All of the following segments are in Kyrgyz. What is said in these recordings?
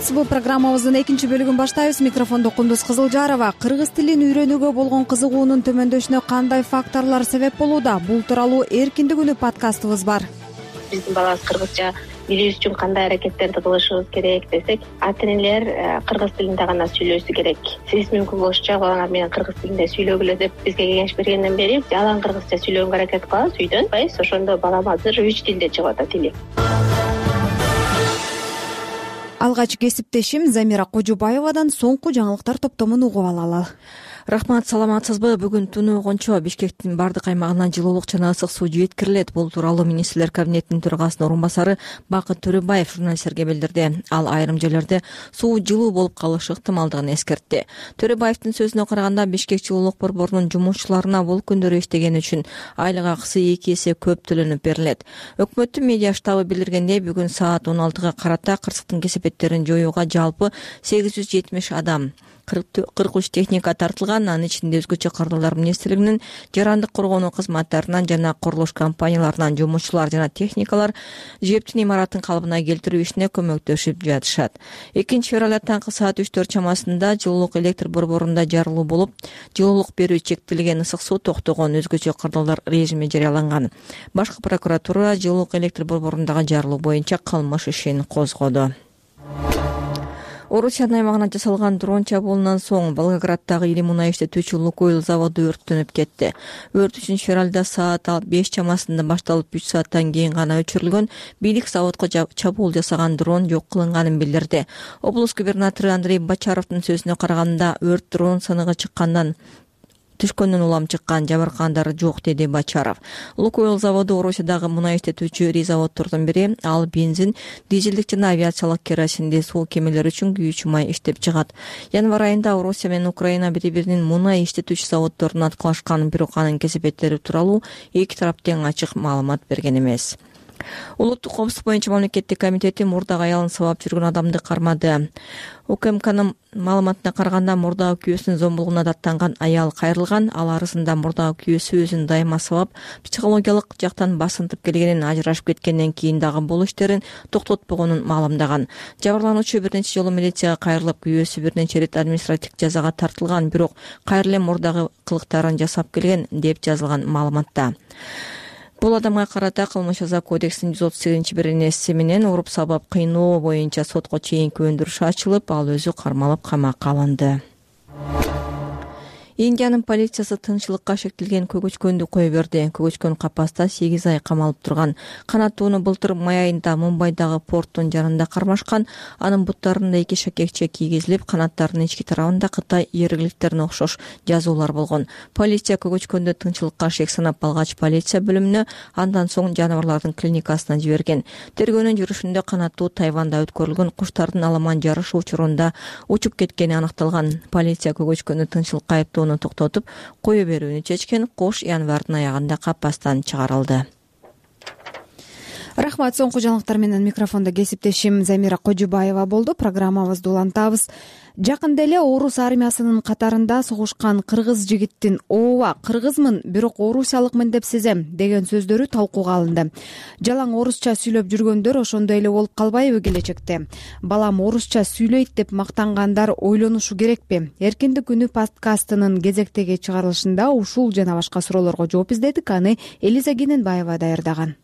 саламатсызбы? Программабыздын экинчи бөлүгүн баштайбыз. Микрофондо Кундуз Кызылжарова. Кыргыз тилин үйрөнүүгө болгон кызыгуунун төмөндөшүнө кандай факторлор себеп болууда? Бул тууралуу эркиндик үнү подкастыбыз бар. Биздин балабыз кыргызча билүү үчүн кандай аракеттерди кылышыбыз керек десек, ата-энелер кыргыз тилинде гана сүйлөшү керек. Сиз мүмкүн болушунча балаңар менен кыргыз тилинде сүйлөгүлө деп бизге кеңеш бергенден бери жалаң кыргызча сүйлөгөнгө аракет кылабыз үйдөн. Ошондо балам азыр 3 тилде чыгып атат тили. Алгач кесиптешим Замира Кожубаевадан соңку жаңылыктар топтомун угуп алалы. Рахмат, саламатсызбы? Бүгүн түнү койгончо Бишкектин бардык аймагына жылуулук жана ысык суу жеткирилет. Бул тууралуу министрлер кабинетинин төрагасынын орун басары Бакыт Төрөбаев журналисттерге билдирди. Ал айрым жерлерде суу жылуу болуп калышы ыктымалдыгын эскертти. Төрөбаевдин сөзүнө караганда, Бишкек жылуулук борборунун жумушчуларына бул күндөрү иштегени үчүн айлык акысы 2 эсе көп төлөнүп берилет. Өкмөттүн медиа штабы билдиргендей, бүгүн саат 16-га карата кырсыктын кесепеттерин жоюуга жалпы 870 адам, 43 техника тартылган. Анын ичинде өзгөчө кырдаалдар министрлигинин жарандык коргонуу кызматтарынан жана курулуш компанияларынан жумушчулар жана техникалар жептин имараттын калыбына келтирүү ишине көмөктөшүп жатышат. 2-февралда таңкы саат 3-4 чамасында жылуулук электр борборунда жарылуу болуп, жылуулук берүү чектелген, ысык суу токтогон, өзгөчө кырдаалдар режими жарыяланган. Башкы прокуратура жылуулук электр борборундагы жарылуу боюнча кылмыш ишин козгоду. Орусиянын аймагына жасалган дрон чабуулунан соң Волгограддагы ири мунай иштетүүчү Лукойл заводу өрттөнүп кетти. Өрт 3-февралда саат 5 чамасында башталып 3 сааттан кийин гана өчүрүлгөн. Бийлик заводко чабуул жасаган дрон жок кылынганын билдирди. Облус губернатору Андрей Бочаровдун сөзүнө караганда, өрт дрон сыныгы чыккандан түшкөндөн улам чыккан, жабыркагандары жок, деди Бочаров. Лукойл заводу Орусиядагы мунай иштетүүчү ири заводдордун бири. Ал бензин, дизелдик жана авиациялык керосинди суу кемелери үчүн күйүүчү май иштеп чыгат. Январь айында Орусия менен Украина бири-биринин мунай иштетүүчү заводдорун аткылашкан, бирок анын кесепеттери тууралуу эки тарап тең ачык маалымат берген эмес. Улуттук коопсуздук боюнча мамлекеттик комитети мурдагы аялын сабап жүргөн адамды кармады. УКМКнын маалыматына караганда, мурдагы күйөөсүнүн зомбулугуна даттанган аял кайрылган. Ал арызында мурдагы күйөөсү өзүн дайыма сабап, психологиялык жактан басынтып келгенин, ажырашып кеткенден кийин дагы бул иштерин токтотпогонун маалымдаган. Жабырлануучу бир нече жолу милицияга кайрылып, күйөөсү бир нече рет административдик жазага тартылган, бирок кайра эле мурдагы кылыктарын жасап келген, деп жазылган маалыматта. Бул адамга карата кылмыш жаза кодексинин 138-беренеси менен уруп сабап кыйноо боюнча сотко чейинки өндүрүш ачылып, ал өзү кармалып камакка алынды. Индиянын полициясы тынччылыкка шектелген көгөчкөндү кое берди. Көгөчкөн капаста 8 ай камалып турган. Канаттууну былтыр май айында Мумбайдагы порттун жанында кармашкан. Анын буттарында 2 шакекче кийгизилип, канаттарынын ички тарабында Кытай иероглифтерине окшош жазуулар болгон. Полиция көгөчкөндү тынччылыкка шек санап алгач, полиция бөлүмүнө, андан соң жаныбарлардын клиникасына жиберген. Тергөөнүн жүрүшүндө канаттуу Тайванда өткөрүлгөн куштардын аламан жарышы учурунда учуп кеткени аныкталган. Полиция көгөчкөндү тынччылыкка айыптоону токтотуп, кое берүүнү чечкен. Кош январдын аягында капастан чыгарылды. Рахмат, соңку жаңылыктар менен микрофондо кесиптешим Замира Кожубаева болду. Программабызды улантабыз. Жакында эле орус армиясынын катарында согушкан кыргыз жигиттин "Ооба, кыргызмын, бирок орусиялыкмын деп сезем" деген сөздөрү талкууга алынды. Жалаң орусча сүйлөп жүргөндөр ошондой эле болуп калбайбы келечекте? Балам орусча сүйлөйт деп мактангандар ойлонушу керекпи? Эркиндик үнү подкастынын кезектеги чыгарылышында ушул жана башка суроолорго жооп издедик. Аны Элиза Кененбаева даярдаган.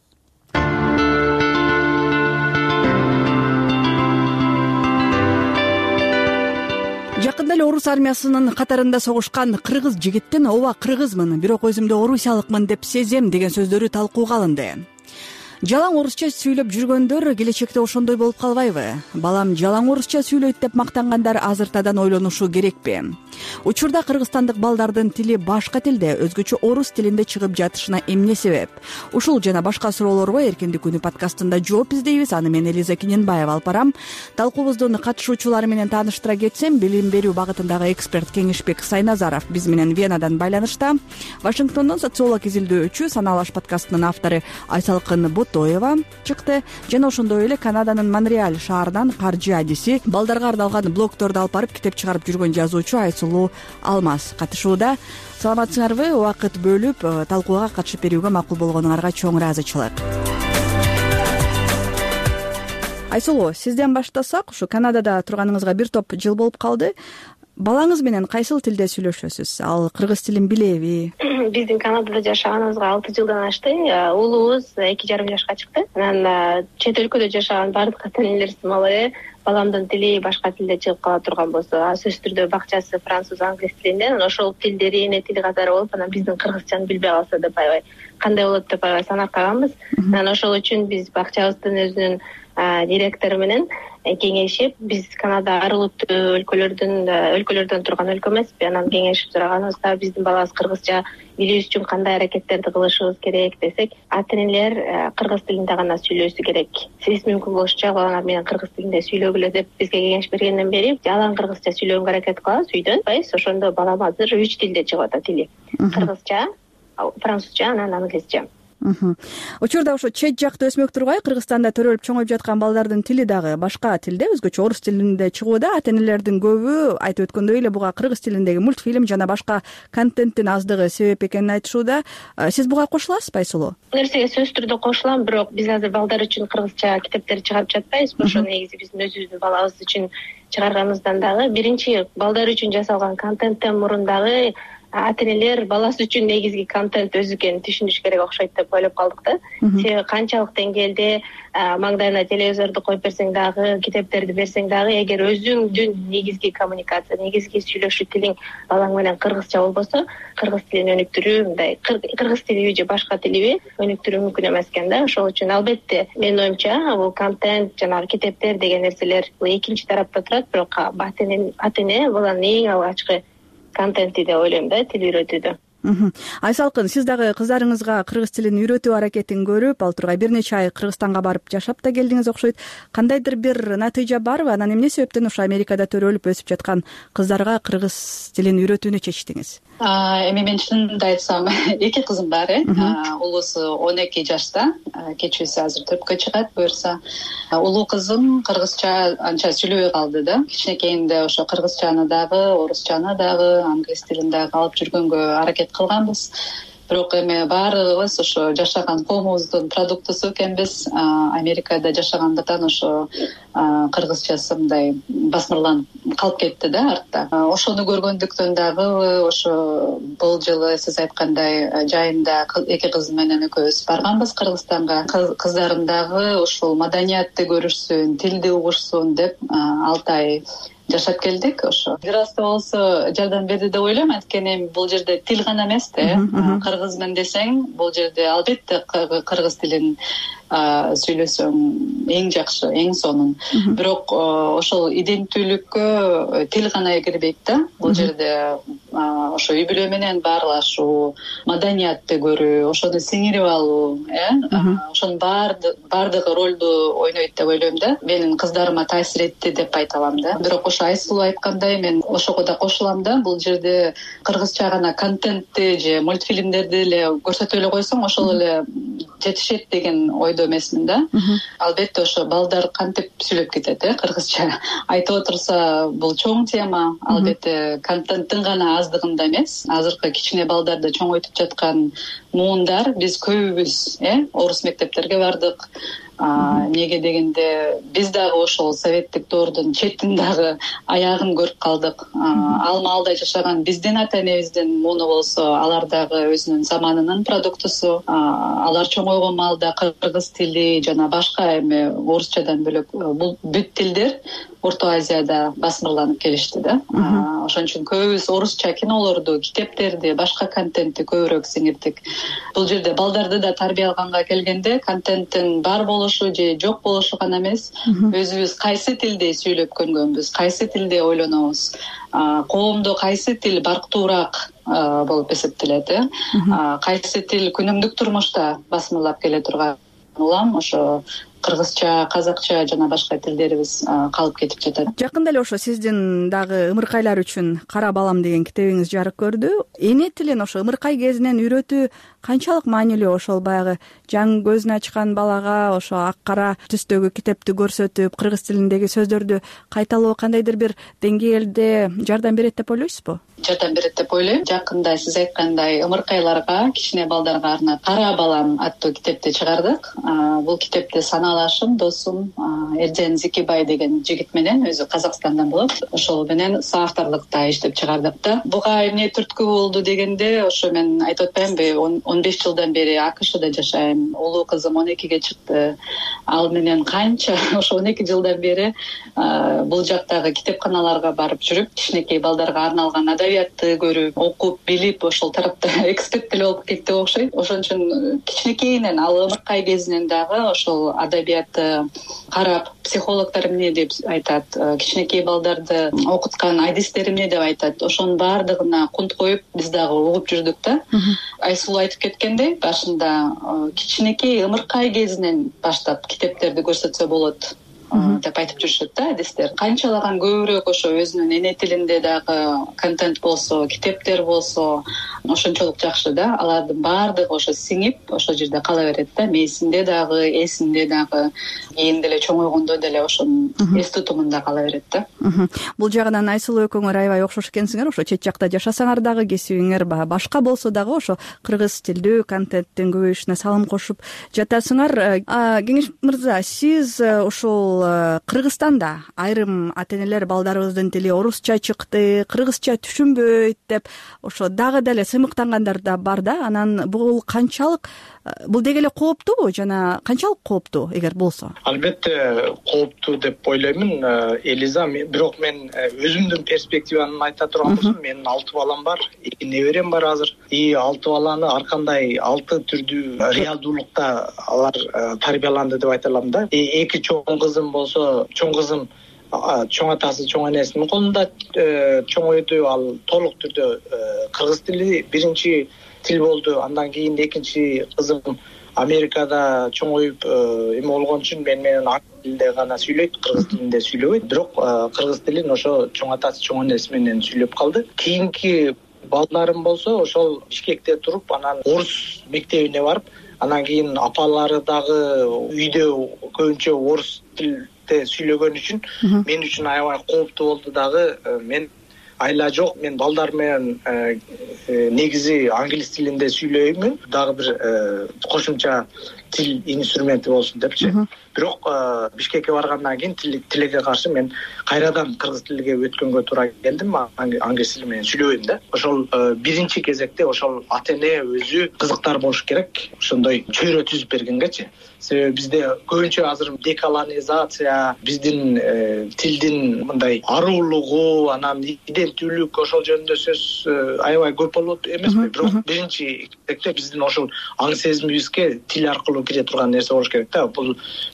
Жакында эле орус армиясынын катарында согушкан кыргыз жигиттин "Ооба, кыргызмын, бирок өзүмдү орусиялыкмын деп сезем" деген сөздөрү талкууга алынды. Жалаң орусча сүйлөп жүргөндөр келечекте ошондой болуп калбайбы? Балам жалаң орусча сүйлөйт деп мактангандар азыртадан ойлонушу керекпи? Учурда кыргызстандык балдардын тили башка тилде, өзгөчө орус тилинде чыгып жатышына эмне себеп? Ушул жана башка суроолорго Эркиндик үнү подкастында жооп издейбиз. Аны мен Элиза Кененбаева алып барам. Талкуубуздун катышуучулары менен тааныштыра кетсем, билим берүү багытындагы эксперт Кеңешбек Сайназаров биз менен Венадан байланышта. Вашингтондон социолог изилдөөчү Саналаш подкастынын автору Айсалкын Ботоева чыкты жана ошондой эле Канаданын Монреаль шаарынан каржы адиси, балдарга арналган блогторду алып барып китеп чыгарып жүргөн жазуучу Айсулуу Алмаз катышууда. Саламатсыңарбы? Убакыт бөлүп талкууга катышып берүүгө макул болгонуңарга чоң ыраазычылык. Айсулуу, сизден баштасак, ушу Канадада турганыңызга бир топ жыл болуп калды. Балаңыз менен кайсыл тилде сүйлөшөсүз? Ал кыргыз тилин билеби? Биздин Канадада жашаганыбызга 6 жылдан ашты. Уулубуз 2,5 жашка чыкты. Анан чет өлкөдө жашаган бардык ата-энелер сымалы баламдын тили башка тилде чыгып кала турган болсо, сөзсүз түрдө бакчасы француз, англис тилинде, ошол тилдери эне тили катары болуп, анан биздин кыргызчаны билбей калса деп аябай кандай болот деп аябай санап калганбыз. Анан ошол үчүн биз бакчабыздын өзүнүн директору менен кеңешип, биз Канада арылыктуу өлкөлөрдөн турган өлкө эмеспи, анан кеңешип сураганыбызда биздин балабыз кыргызча билүү үчүн кандай аракеттерди кылышыбыз керек десек, ата-энелер кыргыз тилинде гана сүйлөшү керек. Сиз мүмкүн болушунча балаңар менен кыргыз тилинде сүйлөгүлө деп бизге кеңеш бергенден бери жалаң кыргызча сүйлөгөнгө аракет кылабыз үйдөн. Ошондо балам азыр 3 тилде чыгып атат тили. Кыргызча, французча, анан англисча. Учурда ошо чет жакта өсмөк тургай Кыргызстанда төрөлүп чоңоюп жаткан балдардын тили дагы башка тилде, өзгөчө орус тилинде чыгууда. Ата-энелердин көбү айтып өткөндөй эле буга кыргыз тилиндеги мультфильм жана башка контенттин аздыгы себеп экенин айтышууда. Сиз буга кошуласызбы, Айсулуу? Нерсеге сөзсүз түрдө кошулам, бирок биз азыр балдар үчүн кыргызча китептер чыгарып жатпайбыз. Ошо негизи биздин өзүбүздүн балабыз үчүн чыгарганыбыздан дагы биринчи балдар үчүн жасалган контенттен мурун дагы ата-энелер баласы үчүн негизги контент өзү экенин түшүнүш керек окшойт деп ойлоп калдык да. Себеби канчалык деңгээлде маңдайына телевизорду коюп берсең дагы, китептерди берсең дагы, эгер өзүңдүн негизги коммуникация, негизги сүйлөшүү тилиң балаң менен кыргызча болбосо, кыргыз тилин өнүктүрүү, мындай кыргыз тилиби же башка тилиби өнүктүрүү мүмкүн эмес экен да. Ошол үчүн албетте менин оюмча бул контент, жанагы китептер деген нерселер бул экинчи тарапта турат, бирок ата-эне баланын эң алгачкы контенти деп ойлойм да, тил үйрөтүүдө. Айсалкын, сиз дагы кыздарыңызга кыргыз тилин үйрөтүү аракетин көрүп, ал тургай бир нече ай Кыргызстанга барып жашап да келдиңиз окшойт. Кандайдыр бир натыйжа барбы? Анан эмне себептен ошо Америкада төрөлүп өсүп жаткан кыздарга кыргыз тилин үйрөтүүнү чечтиңиз? Эми мен чынымды айтсам, 2 кызым бар, улуусу 12 жашта, кечүүсү азыр 4кө чыгат буюрса. Улуу кызым кыргызча анча сүйлөбөй калды да. Кичинекейинде ошо кыргызчаны дагы, орусчаны дагы, англис тилин дагы алып жүргөнгө аракет кылганбыз. Бирок эми баарыбыз ошо жашаган коомубуздун продуктусу экенбиз. Америкада жашагандыктан ошо кыргызчасы мындай басмырланып калып кетти да артта. Ошону көргөндүктөн дагы ошо бул жылы сиз айткандай жайында 2 кызым менен экөөбүз барганбыз Кыргызстанга. Кыздарым дагы ушул маданиятты көрүшсүн, тилди угушсун деп 6 ай жашап келдик. Ошо бир аз да болсо жардам берди деп ойлойм, анткени бул жерде тил гана эмес да, кыргызмын десең, бул жерде албетте кыргыз тилин сүйлөсөң эң жакшы, эң сонун. Бирок ошол иденттүүлүккө тил гана кирбейт да. Бул жерде ошо үй бүлө менен баарлашуу, маданиятты көрүү, ошону сиңирип алуу, ошонун баардыгы ролду ойнойт деп ойлойм да. Менин кыздарыма таасир этти деп айта алам да. Бирок ошо Айсулуу айткандай, мен ошого да кошулам да. Бул жерде кыргызча гана контентти же мультфильмдерди эле көрсөтө эле койсоң, ошол эле жетишет деген ойдо эмесмин да. Албетте ошо балдар кантип сүйлөп кетет, кыргызча айтып отурса, бул чоң тема. Албетте контенттин гана аздыгында эмес. Азыркы кичине балдарды чоңойтуп жаткан муундар, биз көбүбүз орус мектептерге бардык. Эмнеге дегенде биз дагы ошол советтик доордун четин дагы аягын көрүп калдык. Алма-алдай жашаган биздин ата-энебиздин муну болсо, алар дагы өзүнүн заманынын продуктусу. Алар чоңойгон маалда кыргыз тили жана башка эми орусчадан бөлөк бул бүт тилдер Орто Азияда басмырланып келишти да. Ошон үчүн көбүбүз орусча кинолорду, китептерди, башка контентти көбүрөөк сиңирдик. Бул жерде балдарды да тарбиялаганга келгенде контенттин бар болушу же жок болушу гана эмес, өзүбүз кайсы тилде сүйлөп көнгөнбүз, кайсы тилде ойлонобуз, коомдо кайсы тил барктуураак болуп эсептелет, кайсы тил күнүмдүк турмушта басмырлап келе турган улам ошо кыргызча, казакча жана башка тилдерибиз калып кетип жатат. Жакында эле ошо сиздин дагы ымыркайлар үчүн Кара балам деген китебиңиз жарык көрдү. Эне тилин ошо ымыркай кезинен үйрөтүү канчалык маанилүү? Ошол баягы жаңы көзүн ачкан балага ошо ак-кара түстөгү китепти көрсөтүп, кыргыз тилиндеги сөздөрдү кайталоо кандайдыр бир деңгээлде жардам берет деп ойлойсузбу? Жардам берет деп ойлойм. Жакында сиз айткандай ымыркайларга, кичине балдарга арнап Кара балам аттуу китепти чыгардык. Бул китепте саналуу кызмалашым, досум Эрден Зикибай деген жигит менен, өзү Казакстандан болот. Ошол менен саактарлыкта иштеп чыгардык да. Буга эмне түрткү болду дегенде, ошо мен айтып атпаймынбы, 15 жылдан бери АКШда жашайм. Улуу кызым 12ге чыкты. Ал менен канча ошо 12 жылдан бери бул жактагы китепканаларга барып жүрүп, кичинекей балдарга арналган адабиятты көрүп, окуп, билип, ошол тарапта эксперт деле болуп кетти окшойт. Ошон үчүн кичинекейинен, ал ымыркай кезинен дагы ошол адабиятты карап, психологдор эмне деп айтат, кичинекей балдарды окуткан адистер эмне деп айтат, ошонун баардыгына кунт коюп, биз дагы угуп жүрдүк да. Айсулуу айтып кеткендей, башында кичинекей ымыркай кезинен баштап китептерди көрсөтсө болот деп айтып жүрүшөт да адистер. Канчалаган көбүрөөк ошо өзүнүн эне тилинде дагы контент болсо, китептер болсо, ошончолук жакшы да. Алардын баардыгы ошо сиңип, ошол жерде кала берет да. Мээсинде дагы, эсинде дагы, кийин деле чоңойгондо деле ошонун эс тутумунда кала берет да. Бул жагынан Айсулуу экөөңөр аябай окшош экенсиңер. Ошо чет жакта жашасаңар дагы, кесибиңер башка болсо дагы ошо кыргыз тилдүү контенттин көбөйүшүнө салым кошуп жатасыңар. Кеңеш мырза, сиз ошол Кыргызстанда айрым ата-энелер балдарыбыздын тили орусча чыкты, кыргызча түшүнбөйт деп ошо дагы деле сыймыктангандар да бар да. Анан бул канчалык, бул деги эле кооптубу жана канчалык кооптуу эгер болсо? Албетте кооптуу деп ойлоймун, Элиза. Бирок мен өзүмдүн перспективамды айта турган болсом, менин 6 балам бар, 2 неберем бар азыр. 6 баланы ар кандай 6 түрдүү реалдуулукта алар тарбияланды деп айта алам да. 2 чоң кызым болсо, чоң кызым чоң атасы, чоң энесинин колунда чоңойду. Ал толук түрдө кыргыз тили биринчи тил болду. Андан кийин экинчи кызым Америкада чоңоюп эме болгон үчүн менен ак тилде гана сүйлөйт, кыргыз тилинде сүйлөбөйт. Бирок кыргыз тилин ошо чоң атасы, чоң энеси менен сүйлөп калды. Кийинки балдарым болсо, ошол Бишкекте туруп, анан орус мектебине барып, анан кийин апалары дагы үйдө көбүнчө орус тилде сүйлөгөн үчүн мен үчүн аябай кооптуу болду дагы. Мен айла жок, мен балдар менен негизи англис тилинде сүйлөймүн, дагы бир кошумча тил инструменти болсун депчи. Бирок Бишкекке баргандан кийин тилекке каршы мен кайрадан кыргыз тилиге өткөнгө туура келдим. Англис тили менен сүйлөбөйм да. Ошол биринчи кезекте ошол ата-эне өзү кызыктар болуш керек, ошондой чөйрө түзүп бергенгечи. Себеби бизде көбүнчө азыр деколонизация, биздин тилдин мындай аруулугу, анан иденттүүлүк, ошол жөнүндө сөз аябай көп болот эмеспи? Бирок биринчи кезекте биздин ошол аң сезимибизге тил аркылуу кире турган нерсе болуш керек да. Бул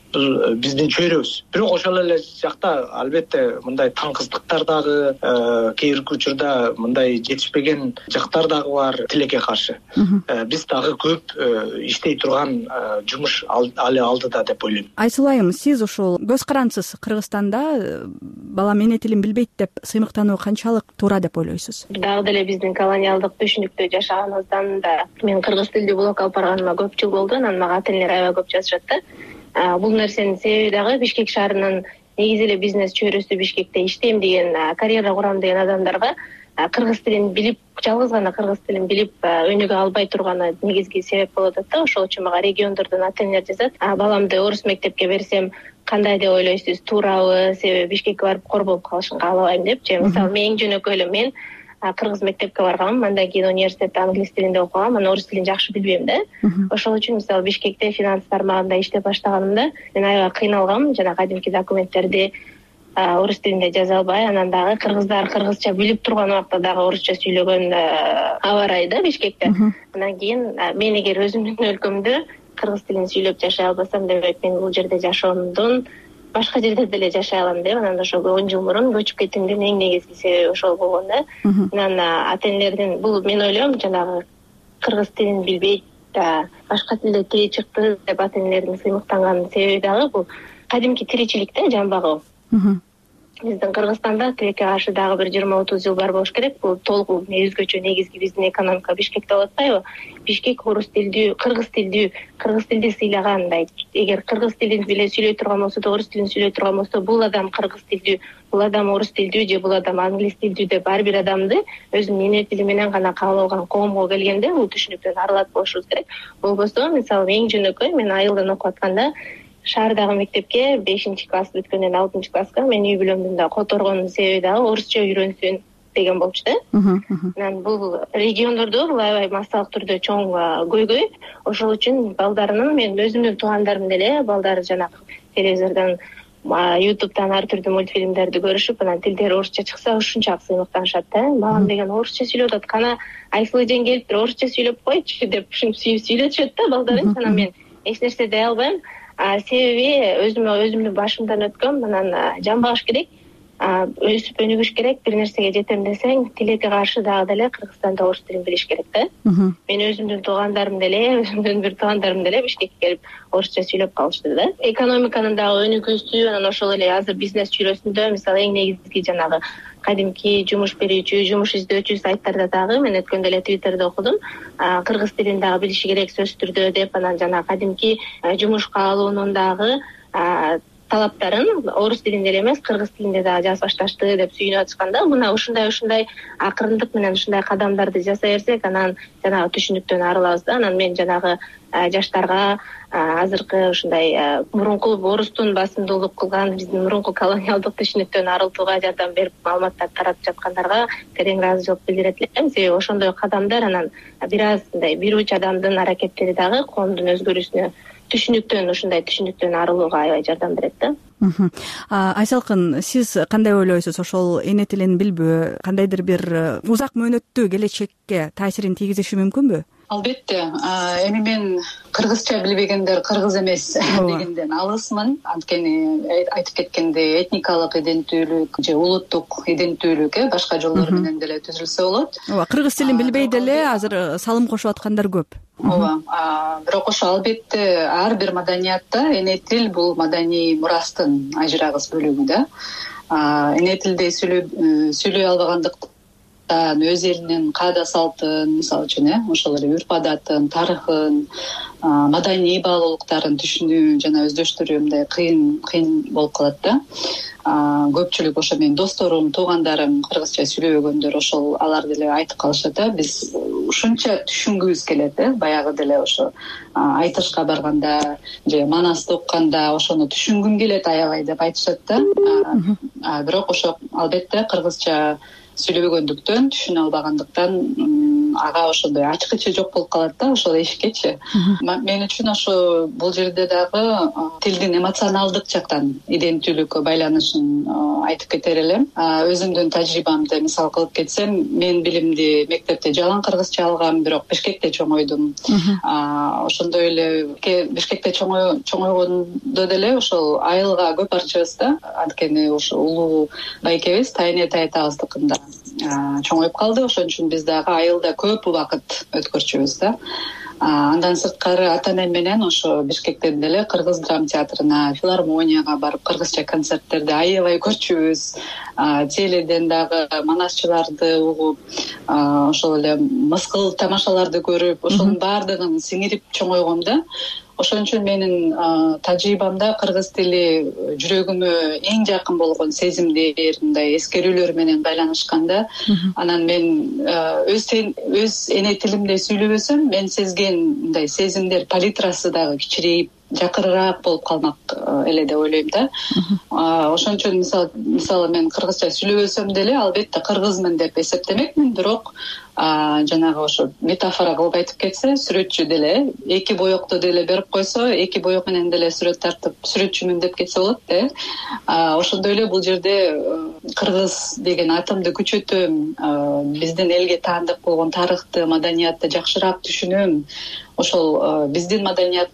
биздин чөйрөбүз. Бирок ошол эле жакта албетте мындай таңкыздыктар дагы, кээ бир учурда мындай жетишпеген жактар дагы бар тилекке каршы. Биз дагы көп иштей турган жумуш али алдыда деп ойлойм. Айсулуу айым, сиз ошол көз карансыз Кыргызстанда балам эне тилин билбейт деп сыймыктануу канчалык туура деп ойлойсуз? Дагы деле биздин колониалдык түшүнүктө жашаганыбыздан да мен кыргыз тилдүү блог алып барганыма көп жыл болду. Анан мага ата-энелер аябай көп жазышат да. Бул нерсенин себеби дагы Бишкек шаарынын негизи эле бизнес чөйрөсү Бишкекте иштейм деген, карьера курам деген адамдарга кыргыз тилин билип, жалгыз гана кыргыз тилин билип өнүгө албай турганы негизги себеп болуп атат да. Ошол үчүн мага региондордон ата-энелер жазат. Баламды орус мектепке берсем кандай деп ойлойсуз, туурабы? Себеби Бишкекке барып кор болуп калышын каалабайм деп. Же мисалы мен жөнөкөй эле мен кыргыз мектепке баргам, андан кийин университетте англис тилинде окугам, анан орус тилин жакшы билбейм да. Ошол үчүн мисалы Бишкекте финанс тармагында иштеп баштаганымда мен аябай кыйналгам, жана кадимки документтерди орус тилинде жаза албай, анан дагы кыргыздар кыргызча билип турган убакта дагы орусча сүйлөгөн аба ырайы да Бишкекте. Андан кийин мен эгер өзүмдүн өлкөмдө кыргыз тилин сүйлөп жашай албасам, демек мен бул жерде жашоомдун башка жерде деле жашай алам деп, анан ошол 10 жыл мурун көчүп кеткендин эң негизги себеби ошол болгон да. Анан ата-энелердин бул мен ойлойм жанагы кыргыз тилин билбейт, башка тилде тили чыкты деп ата-энелердин сыймыктанганын себеби дагы бул кадимки тиричилик да, жан багуу. Биздин Кыргызстанда тилекке каршы дагы бир 20-30 жыл бар болуш керек. Бул толугу өзгөчө негизги биздин экономика Бишкекте болуп атпайбы? Бишкек орус тилдүү, кыргыз тилди сыйлагандай. Эгер кыргыз тилин биле сүйлөй турган болсо, орус тилин сүйлөй турган болсо, бул адам кыргыз тилдүү, бул адам орус тилдүү же бул адам англис тилдүү деп ар бир адамды өзүнүн эне тили менен гана кабыл алган коомго келгенде бул түшүнүктөн арылат болушубуз керек. Болбосо, мисалы эң жөнөкөй мен айылдан окуп атканда шаардагы мектепке 5-класс бүткөндөн 6-класска мен үй бүлөмдүн да которгон себеби дагы орусча үйрөнсүн деген болчу да. Анан бул региондордо бул аябай массалык түрдө чоң көйгөй. Ошол үчүн балдарынын мен өзүмдүн туугандарым деле балдары жанагы телевизордон, ютубтан ар түрдүү мультфильмдерди көрүшүп, анан тилдери орусча чыкса ушунчалык сыймыктанышат да. Мамам деген орусча сүйлөп атат, кана Айсыл эжең келиптир, орусча сүйлөп койчу деп ушинтип сүйлөтүшөт да балдарым. Анан мен эч нерсе дей албайм. Себеби өзүмдүн башымдан өткөн, анан жамбаш керек, өсүп өнүгүш керек. Бир нерсеге жетем десең, тилекке каршы дагы деле Кыргызстанда орус тилин билиш керек да. Мен өзүмдүн бир туугандарым деле Бишкекке келип орусча сүйлөп калышты да. Экономиканын дагы өнүгүүсү, анан ошол эле азыр бизнес чүрөсүндө, мисалы эң негизги жанагы кадимки жумуш берүүчү, жумуш издөөчү сайттарда дагы мен өткөндө эле Twitterде окудум. Кыргыз тилин дагы билиши керек сөзсүз түрдө деп, анан жана кадимки жумушка алуунун дагы талаптарын орус тилинде эле эмес, кыргыз тилинде дагы жазып башташты деп сүйүнүп атышканда, мына ушундай акырындык менен ушундай кадамдарды жасай берсек, анан жанагы түшүнүктөн арылабыз да. Анан мен жанагы жаштарга азыркы ушундай мурунку орустун басымдуулук кылган биздин мурунку колониалдык түшүнүктөн арылтууга жардам берип маалыматтар таратып жаткандарга терең ыраазычылык билдирет элем. Себеби ошондой кадамдар анан бир аз мындай бир уч адамдын аракеттери дагы коомдун өзгөрүүсүнө, ушундай түшүнүктөн арылууга аябай жардам берет да. Айсалкын, сиз кандай ойлойсуз? Ошол эне тилин билбөө кандайдыр бир узак мөөнөттүү келечекке таасирин тийгизиши мүмкүнбү? Албетте. Эми мен кыргызча билбегендер кыргыз эмес дегенден алысмын. Анткени айтып кеткендей, этникалык иденттүүлүк же улуттук иденттүүлүк башка жолдор менен деле түзүлсө болот. Ооба, кыргыз тилин билбей деле азыр салым кошуп аткандар көп. Ооба. Бирок ошо албетте ар бир маданиятта эне тил бул маданий мурастын ажырагыс бөлүгү да. Эне тилде сүйлөй албагандыктан өз элинин каада салтын, мисалы үчүн ошол эле үрп адатын, тарыхын, маданий баалуулуктарын түшүнүү жана өздөштүрүү мындай кыйын болуп калат да. Көпчүлүк ошо менин досторум, туугандарым кыргызча сүйлөбөгөндөр ошол алар деле айтып калышат да. Биз ушунча түшүнгүбүз келет баягы деле ошо айтышка барганда же манасты укканда ошону түшүнгүм келет аябай деп айтышат да. Бирок ошо албетте кыргызча сүйлөбөгөндүктөн, түшүнө албагандыктан ага ошондой ачкычы жок болуп калат да, ошол эшиккечи. Мен үчүн ошо бул жерде дагы тилдин эмоционалдык жактан иденттүүлүккө байланышын айтып кетер элем. Өзүмдүн тажрыйбамды мисал кылып кетсем, мен билимди мектепте жалаң кыргызча алгам, бирок Бишкекте чоңойдум. Ошондой эле Бишкекте чоңойгондо деле ошол айылга көп барчубыз да. Анткени ошо улуу байкебиз, тайне тайтабыздыкында чоңоюп калды. Ошон үчүн биз дагы айылда көп убакыт өткөрчүбүз да. Андан сырткары ата-энем менен ошо Бишкекте деле кыргыз драма театрына, филармонияга барып кыргызча концерттерди аябай көрчүбүз. Теледен дагы манасчыларды угуп, ошол эле мыскыл тамашаларды көрүп, ошонун баардыгын сиңирип чоңойгом да. Ошон үчүн менин тажрыйбамда кыргыз тили жүрөгүмө эң жакын болгон сезимдер, мындай эскерүүлөр менен байланышканда, анан мен өз эне тилимде сүйлөбөсөм, мен сезген мындай сезимдер палитрасы дагы кичирейип, жакырыраак болуп калмак эле деп ойлойм да. Ошон үчүн мисалы мен кыргызча сүйлөбөсөм деле албетте кыргызмын деп эсептемекмин, бирок жанагы ошо метафора кылып айтып кетсе, сүрөтчү деле эки боёкту деле берип койсо, эки боек менен деле сүрөт тартып сүрөтчүмүн деп кетсе болот да. Ошондой эле бул жерде кыргыз деген атымды күчөтөм, биздин элге таандык болгон тарыхты, маданиятты жакшыраак түшүнөм. Ошол биздин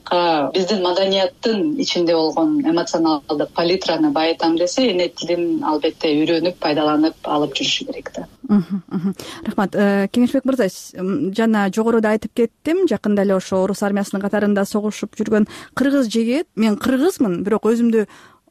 маданияттын ичинде болгон эмоционалдык палитраны байытам десе, эне тилин албетте үйрөнүп, пайдаланып алып жүрүшү керек да. Рахмат. Кеңешбек мырза, жана жогоруда айтып кеттим, жакында эле ошо орус армиясынын катарында согушуп жүргөн кыргыз жигит, мен кыргызмын, бирок өзүмдү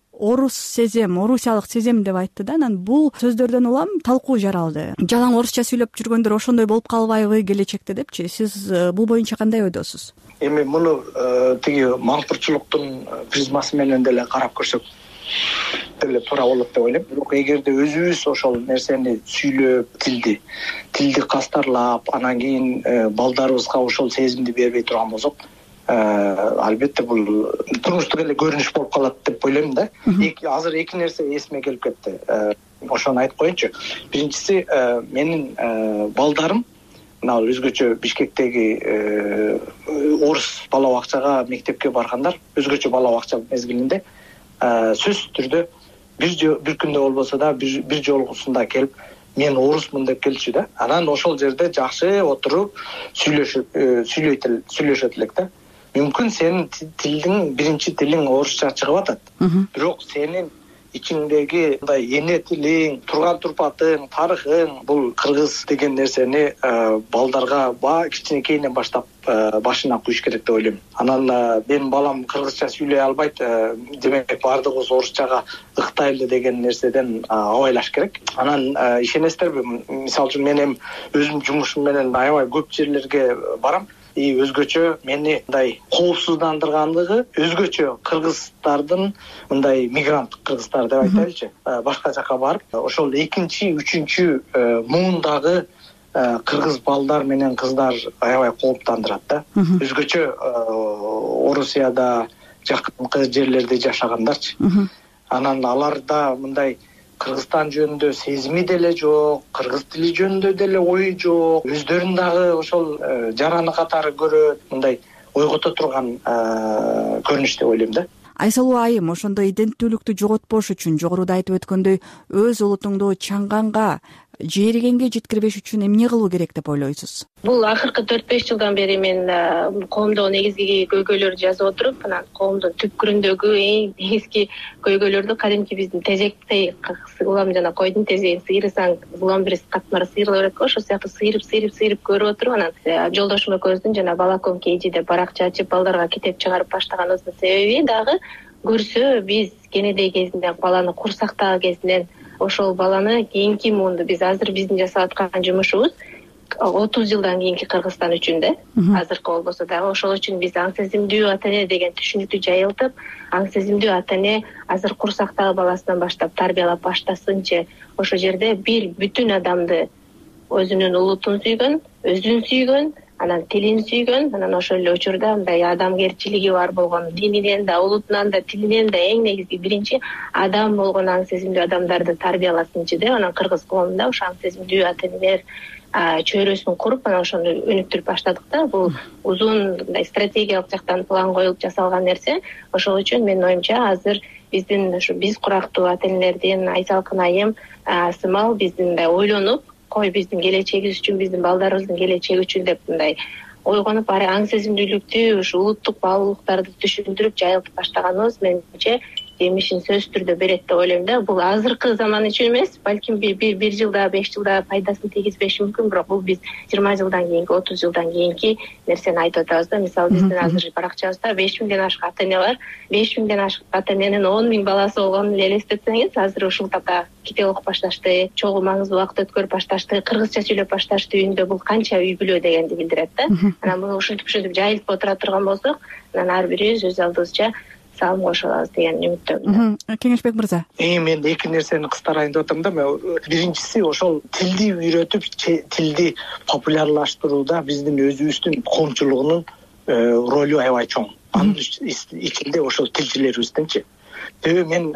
орусиялык сезем деп айтты да. Анан бул сөздөрдөн улам талкуу жаралды. Жалаң орусча сүйлөп жүргөндөр ошондой болуп калбайбы келечекте депчи? Сиз бул боюнча кандай ойдосуз? Эми муну тиги маңкырчылыктын призмасы менен деле карап көрсөк деле туура болот деп ойлойм. Бирок эгерде өзүбүз ошол нерсени сүйлөп, тилди кастарлап, анан кийин балдарыбызга ошол сезимди бербей турган болсок, албетте бул турмуштук эле көрүнүш болуп калат деп ойлойм да. Азыр эки нерсе эсиме келип кетти. Ошону айтып коеюнчу. Биринчиси, менин балдарым мына өзгөчө Бишкектеги орус бала бакчага мектепке баргандар, өзгөчө бала бакча мезгилинде сөзсүз түрдө бир күндө болбосо да бир жолгусунда келип мен орусмун деп келчү да. Анан ошол жерде жакшы отуруп сүйлөшөт элек да. Мүмкүн сенин тилиң, биринчи тилиң орусча чыгып атат. Бирок сенин ичиңдеги мындай эне тилиң, турган турпатың, тарыхың бул кыргыз деген нерсени балдарга кичинекейинен баштап башына куюш керек деп ойлойм. Анан менин балам кыргызча сүйлөй албайт, демек баардыгыбыз орусчага ыктайлы деген нерседен абайлаш керек. Анан ишенесиздерби, мисалы үчүн мен өзүм жумушум менен аябай көп жерлерге барам. Өзгөчө мени мындай коопсуздандыргандыгы өзгөчө кыргыздардын мындай мигрант кыргыздар деп айтайлычы, башка жака барып ошол экинчи, үчүнчү муундагы кыргыз балдар менен кыздар аябай кооптандырат да. Өзгөчө Орусияда жакынкы жерлерде жашагандарчы. Анан аларда мындай Кыргызстан жөнүндө сезими деле жок, кыргыз тили жөнүндө деле ою жок. Өздөрүн дагы ошол жараны катары көрөт, мындай ойгото турган көрүнүш деп ойлойм да. Айсалуу айым, ошондой иденттүүлүктү жоготпош үчүн жогоруда айтып өткөндөй өз улутуңду чаңганга, жээригенге жеткирбеш үчүн эмне кылуу керек деп ойлойсуз? Бул акыркы 4-5 жылдан бери мен коомдогу негизги көйгөйлөрдү жазып отуруп, анан коомдун түпкүрүндөгү эң негизги көйгөйлөрдү кадимки биздин тезектей улам жана койдун тезегин сыйрысаң, улам бир катмары сыйрыла берет го, ошол сыяктуу сыйрып көрүп отуруп, анан жолдошум экөөбүздүн жана балаком KG деп баракча ачып балдарга китеп чыгарып баштаганыбыздын себеби дагы көрсө биз кенедей кезинде баланы курсактагы кезинен ошол баланы кийинки муунду биз азыр биздин жасап аткан жумушубуз 30 жылдан кийинки Кыргызстан үчүн да, азыркы болбосо дагы ошол үчүн биз аң сезимдүү ата-эне деген түшүнүктү жайылтып, аң сезимдүү ата-эне азыр курсактагы баласынан баштап тарбиялап баштасынчы, ошол жерде бир бүтүн адамды өзүнүн улутун сүйгөн, өзүн сүйгөн, анан тилин сүйгөн, анан ошол эле учурда мындай адамгерчилиги бар болгон, дининен да, улутунан да, тилинен да эң негизги биринчи адам болгон аң сезимдүү адамдарды тарбияласынчы деп, анан кыргыз коомунда ошо аң сезимдүү ата-энелер чөйрөсүн куруп, анан ошону өнүктүрүп баштадык да. Бул узун мындай стратегиялык жактан план коюлуп жасалган нерсе. Ошол үчүн менин оюмча азыр биздин ушу биз курактуу ата-энелердин Айсалкын айым сымал биздин мындай ойлонуп, биздин келечегибиз үчүн, биздин балдарыбыздын келечеги үчүн деп мындай ойгонуп, аң сезимдүүлүктү, ушу улуттук баалуулуктарды түшүндүрүп жайылтып баштаганыбыз менимче жемишин сөзсүз түрдө берет деп ойлойм да. Бул азыркы заман үчүн эмес, балким бир жылда, 5 жылда пайдасын тийгизбеши мүмкүн, бирок бул биз 20 жылдан кийинки, 30 жылдан кийинки нерсени айтып атабыз да. Мисалы, биздин азыр баракчабызда 5000ден ашык ата-эне бар. 5000ден ашык ата-эненин 10.000 баласы болгонун эле элестетсеңиз, азыр ушул тапта китеп окуп башташты, чогуу маңыздуу убакыт өткөрүп башташты, кыргызча сүйлөп башташты үйүндө. Бул канча үй бүлө дегенди билдирет да. Анан муну ушинтип жайылтып отура турган болсок, анан ар бирибиз өз алдыбызча салым кошо алабыз деген үмүттөмүн. Кеңешбек мырза. Мен эки нерсени кыстарайын деп атам да. Биринчиси, ошол тилди үйрөтүп, тилди популярлаштырууда биздин өзүбүздүн коомчулугунун ролу аябай чоң. Анын ичинде ошол тилчилерибиздинчи. Мен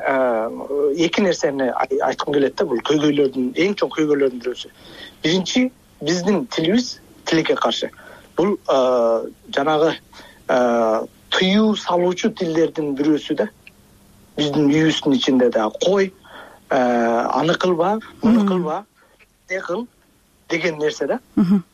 эки нерсени айткым келет да, бул көйгөйлөрдүн, эң чоң көйгөйлөрдүн бирөөсү. Биринчи, биздин тилибиз тилекке каршы. Бул жанагы тыюу салуучу тилдердин бирөөсү да. Биздин үйүбүздүн ичинде да кой, аны кылба, муну кылба, не кыл деген нерсе да.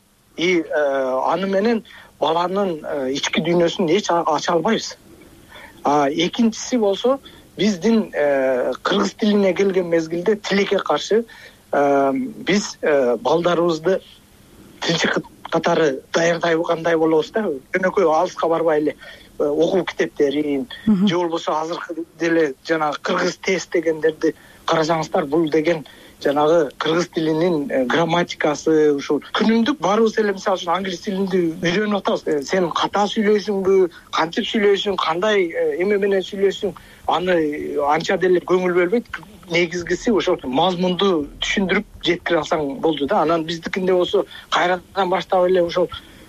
Аны менен баланын ички дүйнөсүн эч ача албайбыз. Экинчиси болсо, биздин кыргыз тилине келген мезгилде тилекке каршы биз балдарыбызды тилчи катары даярдайгандай болобуз да. Жөнөкөй алыска барбай эле окуу китептерин же болбосо азыркы деле жанагы кыргыз тест дегендерди карасаңыздар, бул деген жанагы кыргыз тилинин грамматикасы, ушул күнүмдүк баарыбыз эле мисалы үчүн англис тилинди үйрөнүп атабыз. Сен ката сүйлөйсүңбү, кантип сүйлөйсүң, кандай эме менен сүйлөйсүң, аны анча деле көңүл бөлбөйт. Негизгиси ошол мазмунду түшүндүрүп жеткире алсаң болду да. Анан биздикинде болсо кайрадан баштап эле ошол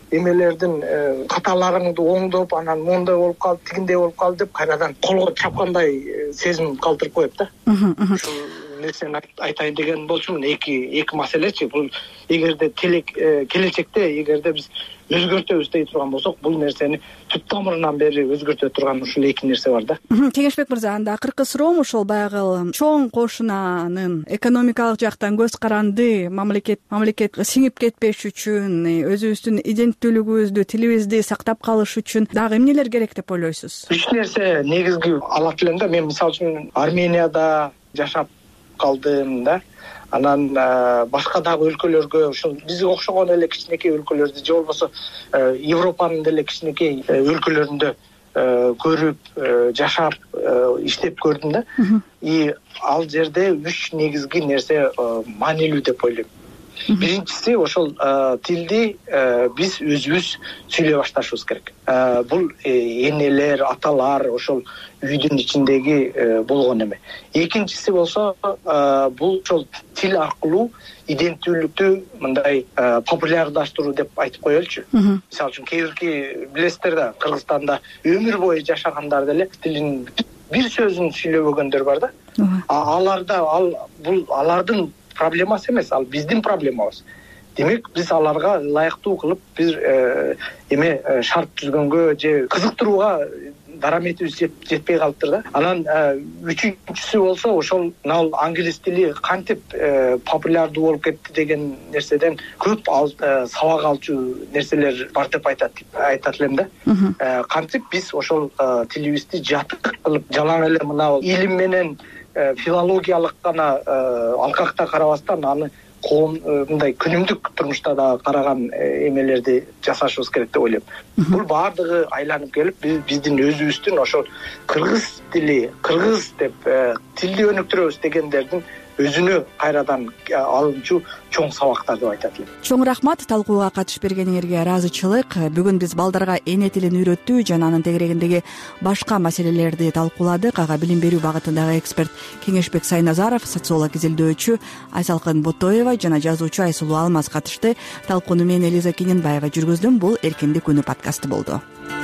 эмелердин каталарыңды оңдоп анан моундай болуп калды, тигиндей болуп калды деп кайрадан колго чапкандай сезим калтырып коет да. Ушул нерсени айтайын деген болчумун. Эки маселечи. Бул эгерде келечекте эгерде биз өзгөртөбүз дей турган болсок, бул нерсени түп тамырынан бери өзгөртө турган ушул эки нерсе бар да. Кеңешбек мырза, анда акыркы суроом ушул баягы чоң кошунанын экономикалык жактан көз каранды мамлекет сиңип кетпеш үчүн, өзүбүздүн иденттүүлүгүбүздү, тилибизди сактап калыш үчүн дагы эмнелер керек деп ойлойсуз? Үч нерсе негизги алат элем да. Мен мисалы үчүн Арменияда жашап калдым да. Анан башка дагы өлкөлөргө, ушул бизге окшогон эле кичинекей өлкөлөрдү же болбосо Европанын деле кичинекей өлкөлөрүндө көрүп, жашап, иштеп көрдүм да. И ал жерде үч негизги нерсе маанилүү деп ойлойм. Биринчиси ошол тилди биз өзүбүз сүйлөй башташыбыз керек. Бул энелер, аталар ошол үйдүн ичиндеги болгон эме. Экинчиси болсо бул ошол тил аркылуу иденттүүлүктү мындай популярдаштыруу деп айтып коелучу. Мисалы үчүн кээ билесиздер да, Кыргызстанда өмүр бою жашагандар деле тилин бир сөзүн сүйлөбөгөндөр бар да. Бул алардын проблемасы эмес, ал биздин проблемабыз. Демек, биз аларга ылайыктуу кылып бир шарт түзгөнгө же кызыктырууга дараметибиз жетпей калыптыр да. Анан үчүнчүсү болсо ошол англис тили кантип популярдуу болуп кетти деген нерседен көп сабак алчу нерселер бар деп айтат элем да. Кантип биз ошол тилибизди жатык кылып, жалаң эле мына илим менен филологиялык гана алкакта карабастан аны мындай күнүмдүк турмушта да караган эмелерди жасашыбыз керек деп ойлойм. Бул баардыгы айланып келип биздин өзүбүздүн ошол кыргыз деп тилди өнүктүрөбүз дегендердин өзүнө кайрадан алынчу чоң сабактар деп айтат элем. Чоң рахмат талкууга катышып бергениңерге ыраазычылык. Бүгүн биз балдарга эне тилин үйрөтүү жана анын тегерегиндеги башка маселелерди талкууладык. Ага билим берүү багытындагы эксперт Кеңешбек Сайназаров, социолог изилдөөчү Айсалкын Ботоева жана жазуучу Айсулуу Алмаз катышты. Талкууну мен Элиза Кененбаева жүргүздүм. Бул Эркиндик күнү подкасты болду.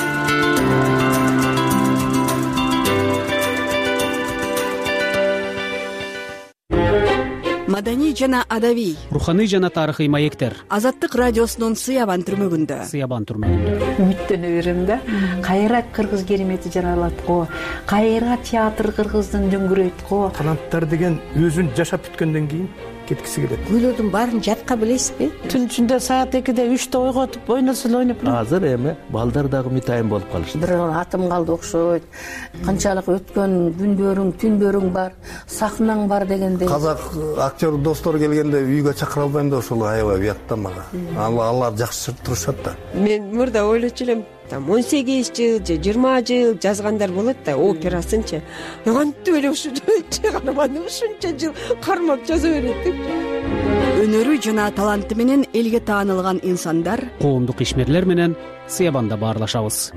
Маданий жана адабий, руханий жана тарыхый маектер. Азаттык радиосунун Сыябан түрмөгүндө. Үмүттөнө берем да. Кайра кыргыз керемети жаралат го. Кайра театр кыргыздын жөңгүрөйт го. Таланттар деген өзүн жашап бүткөндөн кийин кеткиси келет. Күйлөрдүн баарын жатка билесизби? Түн ичинде саат 2-де 3-те ойготуп ойносо ойноп. Азыр эми балдар дагы митайын болуп калышты. Бир атым калды окшойт. Канчалык өткөн күндөрүң, түндөрүң бар, сахнаң бар дегенде. Казак актер достор келгенде үйгө чакыра албайм да, ошол аябай уятта мага. Алар жакшы турушат да. Мен мурда ойлочу элем, 18 жыл же 20 жыл жазгандар болот да, операсынчы. Кантип эле ушунча карманы ушунча жыл кармап жаза берет деп. Өнөрү жана таланты менен элге таанылган инсандар, Коомдук ишмерлер менен Сыябанда баарлашабыз.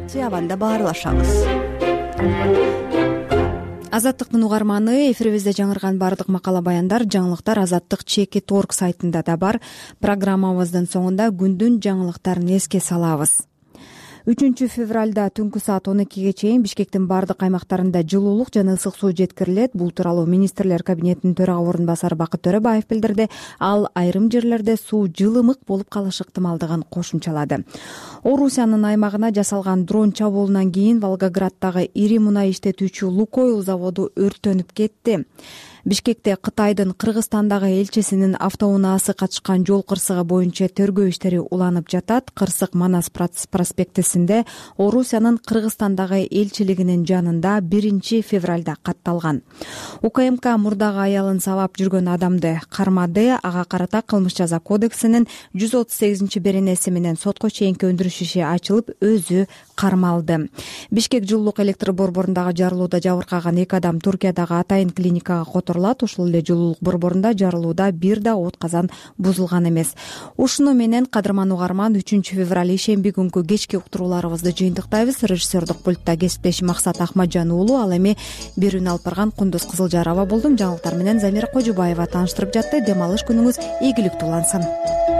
Азаттыктын угарманы, эфирибизде жаңырган бардык макала баяндар, жаңылыктар Азаттык ЧК.org сайтында да бар. Программабыздын соңунда күндүн жаңылыктарын эске салабыз. 3 февралда түнкү саат 12ге чейин Бишкектин бардык аймактарында жылуулук жана ысык суу жеткирилет. Бул тууралуу министрлер кабинетинин төрага орун басары Бакыт Төрөбаев билдирди. Ал айрым жерлерде суу жылымык болуп калышы ыктымалдыгын кошумчалады. Орусиянын аймагына жасалган дрон чабуулунан кийин Волгограддагы ири мунай иштетүүчү Лукойл заводу өрттөнүп кетти. Бишкекте Кытайдын Кыргызстандагы элчисинин автоунаасы катышкан жол кырсыгы боюнча тергөө иштери уланып жатат. Кырсык Манас проспектисинде Орусиянын Кыргызстандагы элчилигинин жанында 1 февралда катталган. УКМК мурдагы аялын сабап жүргөн адамды кармады. Ага карата кылмыш жаза кодексинин 138-беренеси менен сотко чейинки өндүрүш иши ачылып, өзү кармалды. Бишкек жылуулук электр борборундагы жарылууда жабыркаган 2 адам Туркиядагы Атайын клиникага которулат. Ушул эле жылуулук борборунда жарылууда бир да от казан бузулган эмес. Ушуну менен кадырман угарман 3 февраль ишемби күнкү кечки уктурууларыбызды жыйынтыктайбыз. Режиссердук пультта кесиптешим Максат Ахмаджан уулу, ал эми берүүнү алып барган Кундуз Кызылжарова болдум. Жаңылыктар менен Замира Кожубаева тааныштырып жатты. Дем алыш күнүңүз ийгиликтүү улансын.